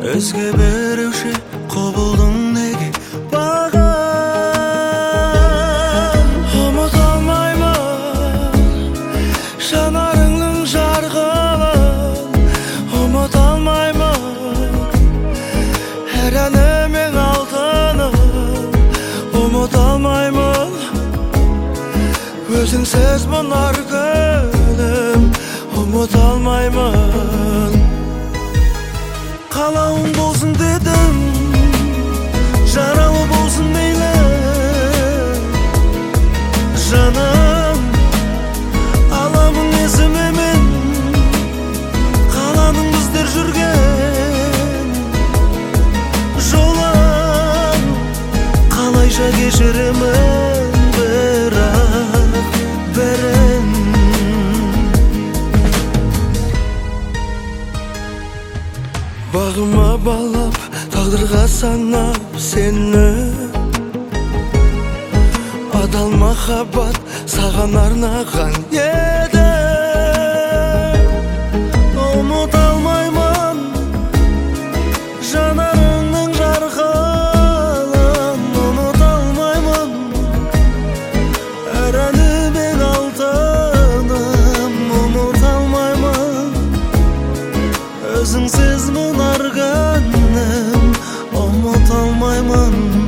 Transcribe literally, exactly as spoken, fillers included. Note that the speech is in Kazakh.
Өзге беруші құбылдың неге бағам. Ұмыта алмаймын жанарыңның жарқылын, ұмыта алмаймын әр әнімің алтыным, ұмыта алмаймын өзіңсіз мұнар күнім, ұмыта алмаймын. Қалауың болсын дедім, жаралы болсын мейлі жаным, аламын есіме мен қаланың біздер жүрген жолын, қалайша кешіремін бірақ бәрін. Бағыма балап, тағдырға санап сені, адал махаббат саған арнаған еді. Ұмыта алмаймын жанарыңның жарқылын, ұмыта алмаймын әр әнімің алтыным, ұмыта алмаймын өзіңсіз мұнар күнім, ұмыта алмаймын.